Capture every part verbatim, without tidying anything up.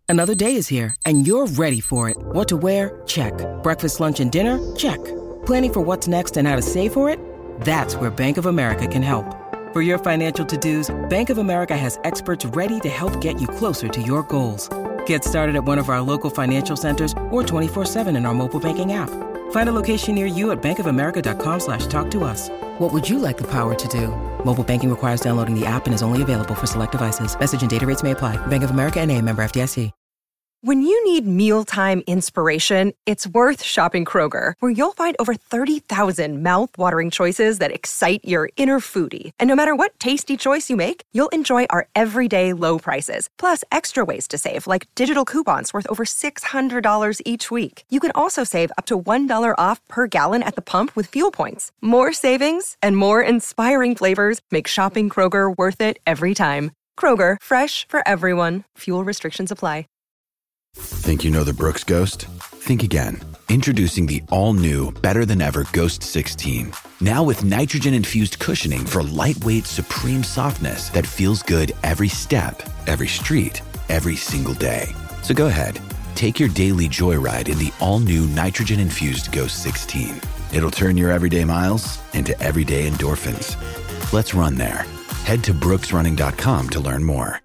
Another day is here, and you're ready for it. What to wear? Check. Breakfast, lunch, and dinner? Check. Planning for what's next and how to save for it? That's where Bank of America can help. For your financial to-dos, Bank of America has experts ready to help get you closer to your goals. Get started at one of our local financial centers or twenty-four seven in our mobile banking app. Find a location near you at bankofamerica.com slash talk to us. What would you like the power to do? Mobile banking requires downloading the app and is only available for select devices. Message and data rates may apply. Bank of America N A, member F D I C. When you need mealtime inspiration, it's worth shopping Kroger, where you'll find over thirty thousand mouth-watering choices that excite your inner foodie. And no matter what tasty choice you make, you'll enjoy our everyday low prices, plus extra ways to save, like digital coupons worth over six hundred dollars each week. You can also save up to one dollar off per gallon at the pump with fuel points. More savings and more inspiring flavors make shopping Kroger worth it every time. Kroger, fresh for everyone. Fuel restrictions apply. Think you know the Brooks Ghost? Think again. Introducing the all-new, better-than-ever Ghost sixteen. Now with nitrogen-infused cushioning for lightweight, supreme softness that feels good every step, every street, every single day. So go ahead, take your daily joyride in the all-new nitrogen-infused Ghost sixteen. It'll turn your everyday miles into everyday endorphins. Let's run there. Head to brooks running dot com to learn more.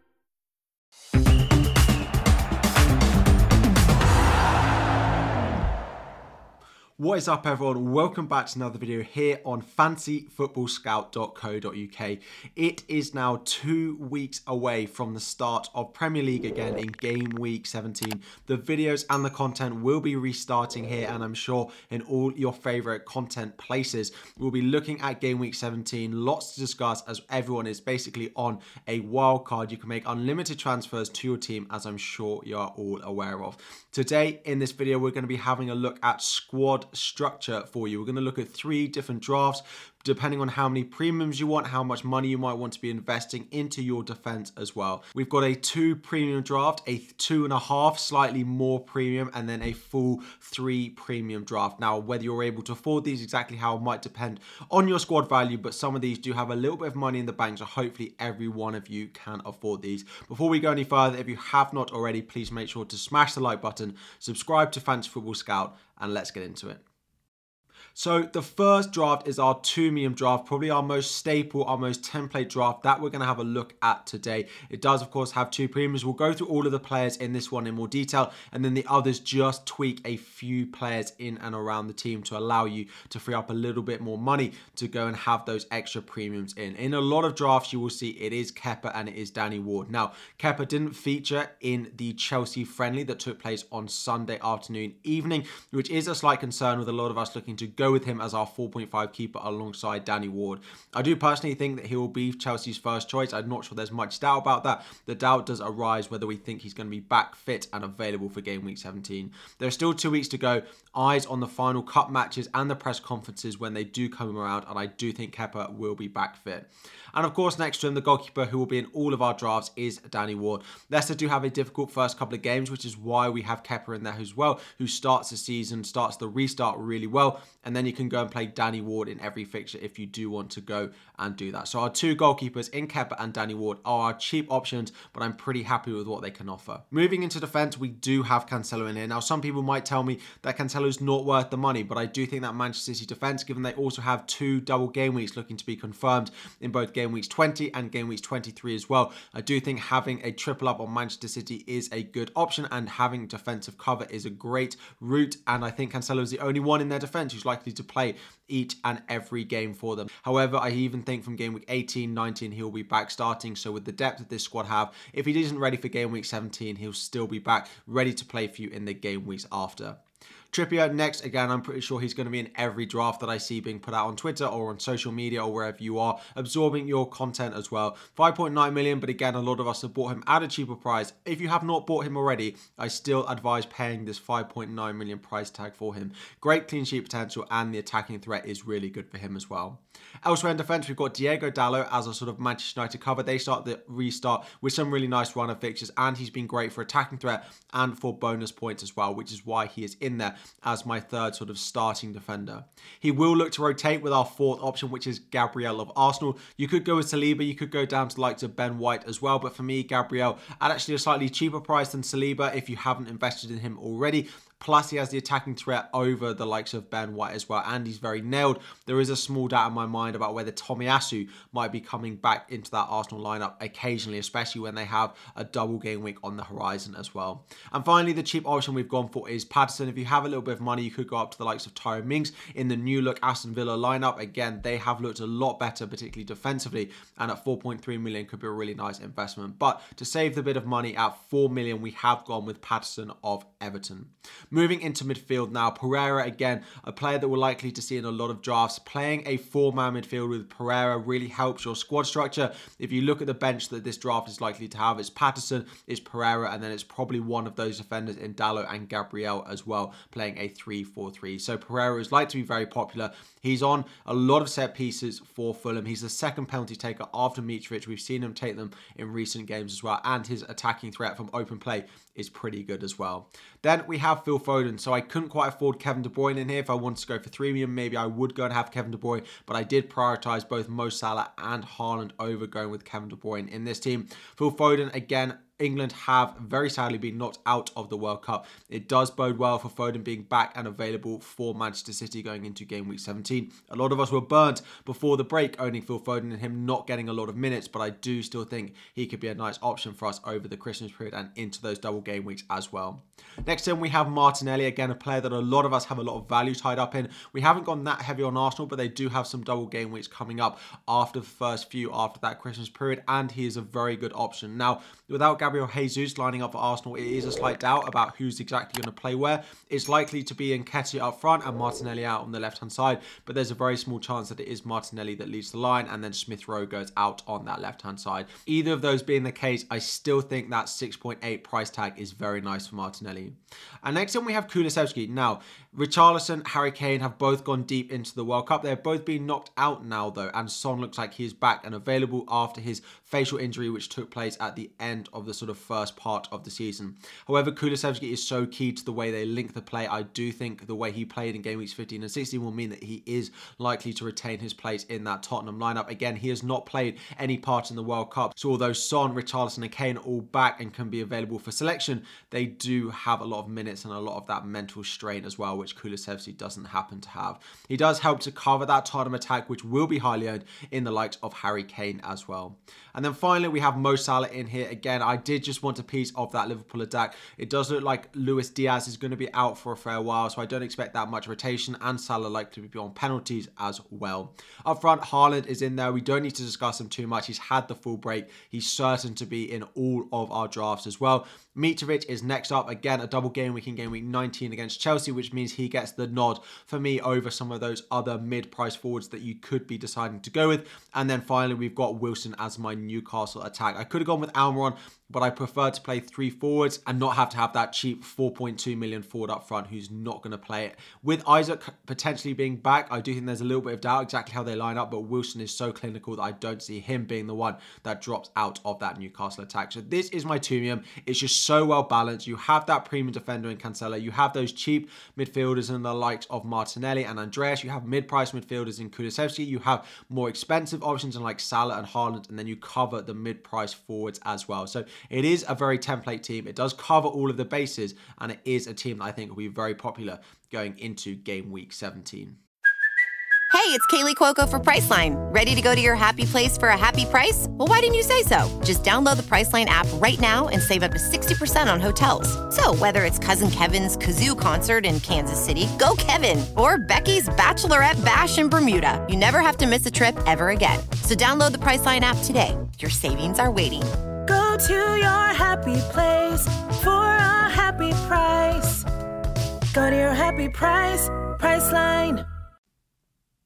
What is up, everyone? Welcome back to another video here on fantasy football scout dot co dot U K. It is now two weeks away from the start of Premier League again in game week seventeen. The videos and the content will be restarting here, and I'm sure in all your favorite content places. We'll be looking at game week seventeen. Lots to discuss as everyone is basically on a wild card. You can make unlimited transfers to your team, as I'm sure you are all aware of. Today in this video, we're going to be having a look at squad structure for you. We're going to look at three different drafts depending on how many premiums you want, how much money you might want to be investing into your defense as well. We've got a two premium draft, a two and a half, slightly more premium, and then a full three premium draft. Now, whether you're able to afford these, exactly how, might depend on your squad value, but some of these do have a little bit of money in the bank, so hopefully every one of you can afford these. Before we go any further, if you have not already, please make sure to smash the like button, subscribe to Fantasy Football Scout, and let's get into it. So the first draft is our two medium draft, probably our most staple, our most template draft that we're going to have a look at today. It does, of course, have two premiums. We'll go through all of the players in this one in more detail, and then the others just tweak a few players in and around the team to allow you to free up a little bit more money to go and have those extra premiums in. In a lot of drafts, you will see it is Kepa and it is Danny Ward. Now, Kepa didn't feature in the Chelsea friendly that took place on Sunday afternoon, evening, which is a slight concern with a lot of us looking to go with him as our four point five keeper alongside Danny Ward. I do personally think that he will be Chelsea's first choice. I'm not sure there's much doubt about that. The doubt does arise whether we think he's going to be back fit and available for game week seventeen. There's still two weeks to go. Eyes on the final cup matches and the press conferences when they do come around, and I do think Kepa will be back fit. And of course, next to him, the goalkeeper who will be in all of our drafts is Danny Ward. Leicester do have a difficult first couple of games, which is why we have Kepa in there as well, who starts the season, starts the restart really well, and then you can go and play Danny Ward in every fixture if you do want to go and do that. So our two goalkeepers in Kepa and Danny Ward are our cheap options, but I'm pretty happy with what they can offer. Moving into defence, we do have Cancelo in here. Now, some people might tell me that Cancelo's not worth the money, but I do think that Manchester City defence, given they also have two double game weeks looking to be confirmed in both game weeks twenty and game weeks twenty-three as well, I do think having a triple up on Manchester City is a good option, and having defensive cover is a great route, and I think Cancelo is the only one in their defence who's likely to play each and every game for them. However, I even think from game week eighteen, nineteen, he'll be back starting. So with the depth that this squad have, if he isn't ready for game week seventeen, he'll still be back ready to play for you in the game weeks after. Trippier next, again, I'm pretty sure he's going to be in every draft that I see being put out on Twitter or on social media or wherever you are, absorbing your content as well. five point nine million, but again, a lot of us have bought him at a cheaper price. If you have not bought him already, I still advise paying this five point nine million price tag for him. Great clean sheet potential, and the attacking threat is really good for him as well. Elsewhere in defence, we've got Diego Dalot as a sort of Manchester United cover. They start the restart with some really nice run of fixtures, and he's been great for attacking threat and for bonus points as well, which is why he is in there as my third sort of starting defender. He will look to rotate with our fourth option, which is Gabriel of Arsenal. You could go with Saliba, you could go down to the likes of Ben White as well, but for me, Gabriel at actually a slightly cheaper price than Saliba if you haven't invested in him already. Plus, he has the attacking threat over the likes of Ben White as well, and he's very nailed. There is a small doubt in my mind about whether Tomiyasu might be coming back into that Arsenal lineup occasionally, especially when they have a double game week on the horizon as well. And finally, the cheap option we've gone for is Patterson. If you have a little bit of money, you could go up to the likes of Tyrone Mings in the new look Aston Villa lineup. Again, they have looked a lot better, particularly defensively, and at four point three million could be a really nice investment. But to save the bit of money at four million, we have gone with Patterson of Everton. Moving into midfield now, Pereira, again, a player that we're likely to see in a lot of drafts. Playing a four-man midfield with Pereira really helps your squad structure. If you look at the bench that this draft is likely to have, it's Patterson, it's Pereira, and then it's probably one of those defenders in Dalot and Gabriel as well, playing a three four three. So Pereira is likely to be very popular. He's on a lot of set pieces for Fulham. He's the second penalty taker after Mitrovic. We've seen him take them in recent games as well, and his attacking threat from open play is pretty good as well. Then we have Phil Foden. So I couldn't quite afford Kevin De Bruyne in here. If I wanted to go for three million, maybe I would go and have Kevin De Bruyne, but I did prioritise both Mo Salah and Haaland over going with Kevin De Bruyne in this team. Phil Foden, again, England have very sadly been knocked out of the World Cup. It does bode well for Foden being back and available for Manchester City going into game week seventeen. A lot of us were burnt before the break owning Phil Foden and him not getting a lot of minutes, but I do still think he could be a nice option for us over the Christmas period and into those double game weeks as well. Next in we have Martinelli, again a player that a lot of us have a lot of value tied up in. We haven't gone that heavy on Arsenal, but they do have some double game weeks coming up after the first few after that Christmas period, and he is a very good option. Now, without Gabriel Jesus lining up for Arsenal, it is a slight doubt about who's exactly going to play where. It's likely to be Nketiah up front and Martinelli out on the left-hand side, but there's a very small chance that it is Martinelli that leads the line and then Smith Rowe goes out on that left-hand side. Either of those being the case, I still think that six point eight price tag is very nice for Martinelli. And next up we have Kulusevski. Now, Richarlison, Harry Kane have both gone deep into the World Cup. They've both been knocked out now though, and Son looks like he is back and available after his facial injury which took place at the end of the sort of first part of the season. However, Kulusevski is so key to the way they link the play. I do think the way he played in game weeks fifteen and sixteen will mean that he is likely to retain his place in that Tottenham lineup. Again, he has not played any part in the World Cup, so although Son, Richarlison and Kane are all back and can be available for selection, they do have a lot of minutes and a lot of that mental strain as well, which Kulusevski doesn't happen to have. He does help to cover that Tottenham attack, which will be highly owned in the likes of Harry Kane as well. And then finally, we have Mo Salah in here. Again, I did just want a piece of that Liverpool attack. It does look like Luis Diaz is going to be out for a fair while, so I don't expect that much rotation, and Salah likely to be on penalties as well. Up front, Haaland is in there. We don't need to discuss him too much. He's had the full break. He's certain to be in all of our drafts as well. Mitrovic is next up. Again, a double game week in game week nineteen against Chelsea, which means he gets the nod for me over some of those other mid-price forwards that you could be deciding to go with. And then finally, we've got Wilson as my Newcastle attack. I could have gone with Almiron, but I prefer to play three forwards and not have to have that cheap four point two million forward up front who's not going to play it. With Isaac potentially being back, I do think there's a little bit of doubt exactly how they line up, but Wilson is so clinical that I don't see him being the one that drops out of that Newcastle attack. So this is my Tumium. It's just so well balanced. You have that premium defender in Cancelo. You have those cheap midfielders in the likes of Martinelli and Andreas. You have mid-price midfielders in Kulusevski. You have more expensive options in like Salah and Haaland, and then you cover the mid-price forwards as well. So it is a very template team. It does cover all of the bases, and it is a team that I think will be very popular going into game week seventeen. Hey, it's Kaylee Cuoco for Priceline. Ready to go to your happy place for a happy price? Well, why didn't you say so? Just download the Priceline app right now and save up to sixty percent on hotels. So whether it's Cousin Kevin's Kazoo Concert in Kansas City, go Kevin, or Becky's Bachelorette Bash in Bermuda, you never have to miss a trip ever again. So download the Priceline app today. Your savings are waiting. Go to your happy place for a happy price. Go to your happy price, Priceline.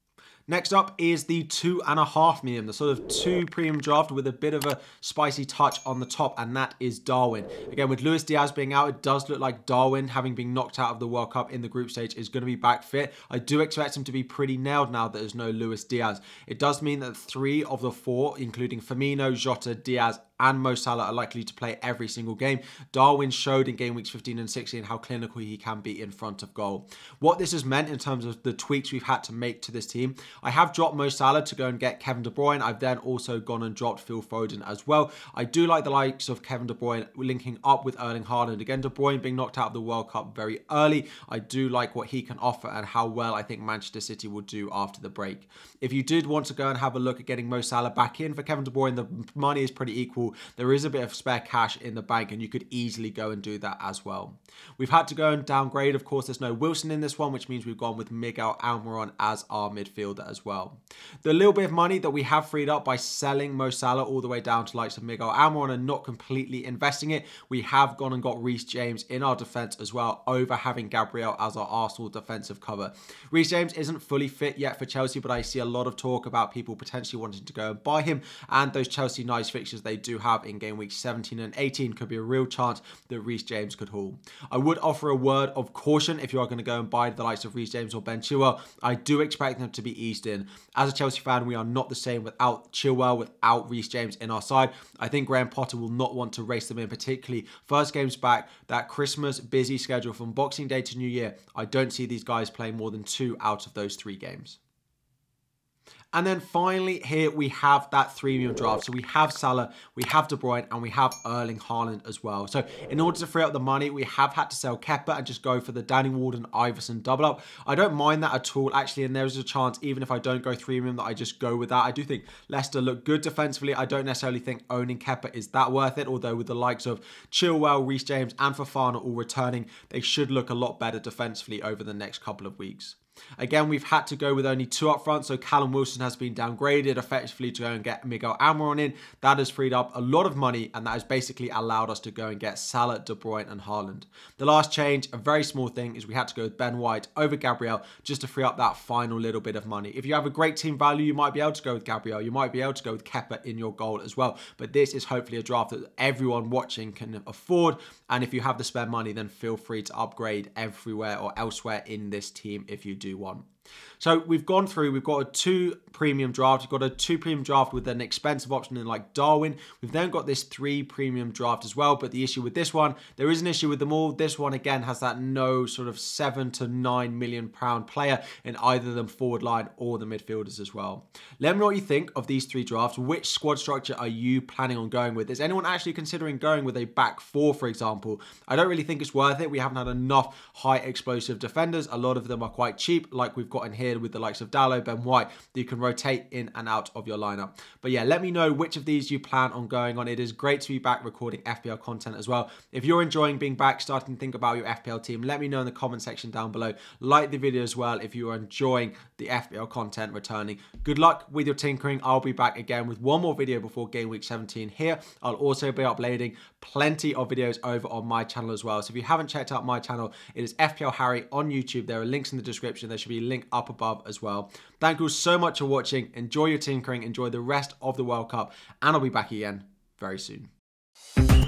Next up is the two and a half million, the sort of two premium draft with a bit of a spicy touch on the top, and that is Darwin. Again, with Luis Diaz being out, it does look like Darwin, having been knocked out of the World Cup in the group stage, is going to be back fit. I do expect him to be pretty nailed now that there's no Luis Diaz. It does mean that three of the four, including Firmino, Jota, Diaz, and Mo Salah, are likely to play every single game. Darwin showed in game weeks fifteen and sixteen how clinical he can be in front of goal. What this has meant in terms of the tweaks we've had to make to this team, I have dropped Mo Salah to go and get Kevin De Bruyne. I've then also gone and dropped Phil Foden as well. I do like the likes of Kevin De Bruyne linking up with Erling Haaland. Again, De Bruyne being knocked out of the World Cup very early. I do like what he can offer and how well I think Manchester City will do after the break. If you did want to go and have a look at getting Mo Salah back in for Kevin De Bruyne, the money is pretty equal. There is a bit of spare cash in the bank and you could easily go and do that as well. We've had to go and downgrade. Of course, there's no Wilson in this one, which means we've gone with Miguel Almiron as our midfielder as well. The little bit of money that we have freed up by selling Mo Salah all the way down to likes of Miguel Almiron and not completely investing it, we have gone and got Reece James in our defence as well, over having Gabriel as our Arsenal defensive cover. Reece James isn't fully fit yet for Chelsea, but I see a lot of talk about people potentially wanting to go and buy him, and those Chelsea nice fixtures they do have in game weeks seventeen and eighteen could be a real chance that Reece James could haul. I would offer a word of caution if you are going to go and buy the likes of Reece James or Ben Chilwell. I do expect them to be eased in. As a Chelsea fan, we are not the same without Chilwell, without Reece James in our side. I think Graham Potter will not want to race them in, particularly first games back, that Christmas busy schedule from Boxing Day to New Year. I don't see these guys playing more than two out of those three games. And then finally here we have that three million draft. So we have Salah, we have De Bruyne, and we have Erling Haaland as well. So in order to free up the money, we have had to sell Kepa and just go for the Danny Ward, Iverson double up. I don't mind that at all, actually, and there's a chance, even if I don't go three million, that I just go with that. I do think Leicester look good defensively. I don't necessarily think owning Kepa is that worth it, although with the likes of Chilwell, Reece James, and Fofana all returning, they should look a lot better defensively over the next couple of weeks. Again, we've had to go with only two up front, so Callum Wilson has been downgraded effectively to go and get Miguel Almiron in. That has freed up a lot of money, and that has basically allowed us to go and get Salah, De Bruyne, and Haaland. The last change, a very small thing, is we had to go with Ben White over Gabriel just to free up that final little bit of money. If you have a great team value, you might be able to go with Gabriel. You might be able to go with Kepa in your goal as well, but this is hopefully a draft that everyone watching can afford, and if you have the spare money, then feel free to upgrade everywhere or elsewhere in this team if you do want. So we've gone through, we've got a two premium draft, we've got a two premium draft with an expensive option in like Darwin. We've then got this three premium draft as well, but the issue with this one, there is an issue with them all. This one again has that no sort of seven to nine million pound player in either the forward line or the midfielders as well. Let me know what you think of these three drafts. Which squad structure are you planning on going with? Is anyone actually considering going with a back four, for example? I don't really think it's worth it. We haven't had enough high explosive defenders. A lot of them are quite cheap, like we've got in here with the likes of Dalot, Ben White, that you can rotate in and out of your lineup. But yeah, let me know which of these you plan on going on. It is great to be back recording F P L content as well. If you're enjoying being back, starting to think about your F P L team, let me know in the comment section down below. Like the video as well if you are enjoying the F P L content returning. Good luck with your tinkering. I'll be back again with one more video before game week seventeen here. I'll also be uploading plenty of videos over on my channel as well. So if you haven't checked out my channel, it is F P L Harry on YouTube. There are links in the description. There should be a link up above as well. Thank you so much for watching. Enjoy your tinkering, enjoy the rest of the World Cup, and I'll be back again very soon.